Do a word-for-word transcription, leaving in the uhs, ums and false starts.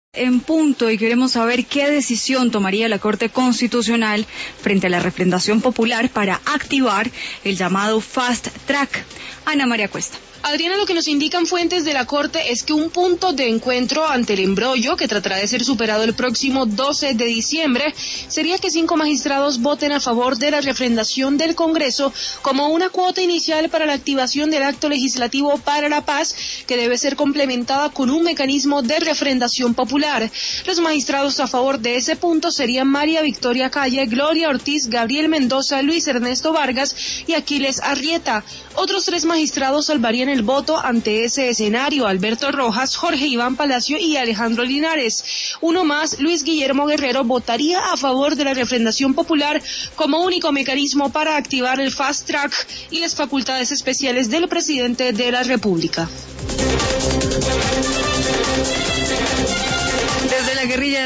En punto, y queremos saber qué decisión tomaría la Corte Constitucional frente a la refrendación popular para activar el llamado Fast Track. Ana María Cuesta. Adriana, lo que nos indican fuentes de la Corte es que un punto de encuentro ante el embrollo, que tratará de ser superado el próximo doce de diciembre, sería que cinco magistrados voten a favor de la refrendación del Congreso como una cuota inicial para la activación del acto legislativo para la paz, que debe ser complementada con un mecanismo de refrendación popular. Los magistrados a favor de ese punto serían María Victoria Calle, Gloria Ortiz, Gabriel Mendoza, Luis Ernesto Vargas y Aquiles Arrieta. Otros tres magistrados salvarían el voto ante ese escenario: Alberto Rojas, Jorge Iván Palacio y Alejandro Linares. Uno más, Luis Guillermo Guerrero, votaría a favor de la refrendación popular como único mecanismo para activar el Fast Track y las facultades especiales del presidente de la República. Desde la guerrilla